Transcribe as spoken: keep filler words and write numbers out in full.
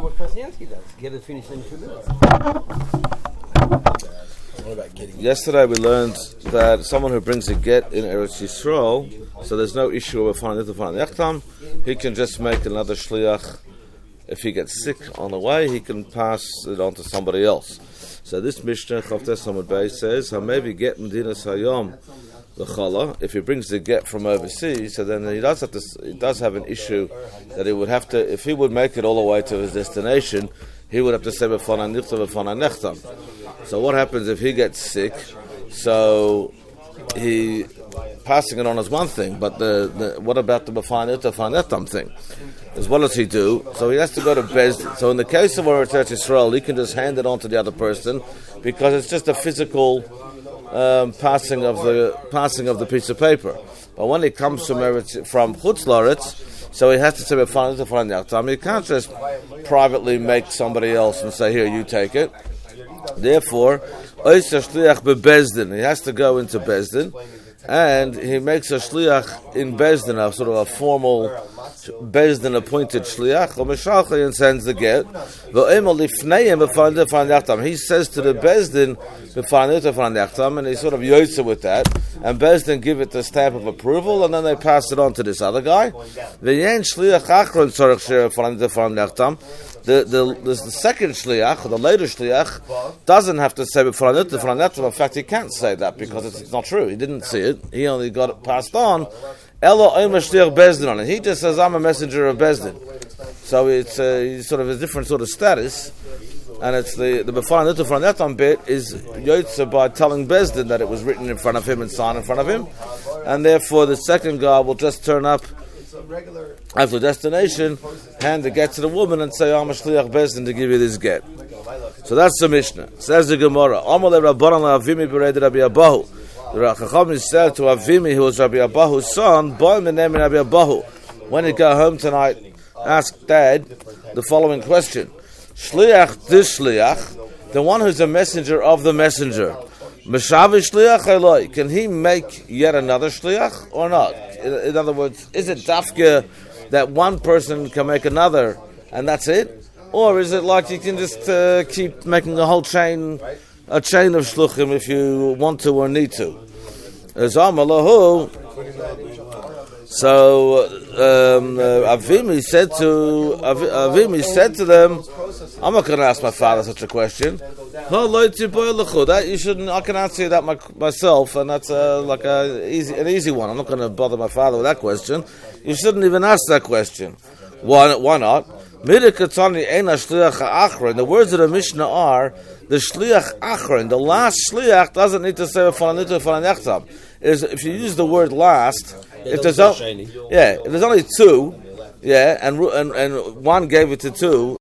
what Presiansky does. Get it finished in two minutes. Yesterday we learned that someone who brings a get in Eretz Yisrael, so there's no issue of finding it on Yachtam, he can just make another shliach. If he gets sick on the way, he can pass it on to somebody else. So this Mishnah, Chavtes Samud Beis, says, maybe get Medinas Hayom l'chala. If he brings the get from overseas, so then he does have to. He does have an issue that he would have to. If he would make it all the way to his destination, he would have to say b'fana nichta b'fana nechtam. So what happens if he gets sick? So he passing it on is one thing, but the, the what about the b'fana nichta b'fana nechtam thing? Is what does he do? So he has to go to Bezdin. So in the case of Eretz Yisrael, he can just hand it on to the other person because it's just a physical um, passing of the passing of the piece of paper. But when it comes from Eretz, from Chutz Laretz, so he has to say b'fana nichta b'fana nechtam. He can't just privately make somebody else and say, "Here, you take it." Therefore, he has to go into Bezdin, and he makes a shliach in Bezdin, a sort of a formal Bezdin appointed shliach, and sends the get. He says to the Bezdin, and he sort of yotze with that, and Bezdin give it the stamp of approval, and then they pass it on to this other guy. The, the, the, the second shliach, or the later shliach, doesn't have to say b'franut, b'franut. In fact, he can't say that because it's, it's not true. He didn't see it. He only got it passed on. Elo omer shliach bezdin on it. He just says, "I'm a messenger of bezdin." So it's uh, sort of a different sort of status, and it's the the b'franut, b'franut bit is yotze by telling bezdin that it was written in front of him and signed in front of him, and therefore the second guy will just turn up after destination, hand the get to the woman and say, "I'm a shliach bezdin to give you this get." So that's the Mishnah. Says the Gemara, "Amale Rabbanan la'Avimi b'Reid Rabbi Abahu." The Chacham said to Avimi, who was Rabbi Abahu's son, "Boy menem Rabbi Abahu." When he go home tonight, ask Dad the following question: Shliach this shliach, the one who's a messenger of the messenger, Meshavi shliach eloi, can he make yet another shliach or not? In, in other words, is it dafka that one person can make another and that's it? Or is it like you can just uh, keep making a whole chain, a chain of shluchim if you want to or need to? So um, uh, Avimi said to Av- Avimi said to them, "I'm not going to ask my father such a question. That you shouldn't. I can answer that my, myself, and that's uh, like a easy, an easy one. I'm not going to bother my father with that question. You shouldn't even ask that question. Why? Why not? The words of the Mishnah are the shliach achron. The last shliach doesn't need to say b'fananit b'fananechtam. Is if you use the word last, if there's only yeah, if there's only two, yeah, and and and one gave it to two,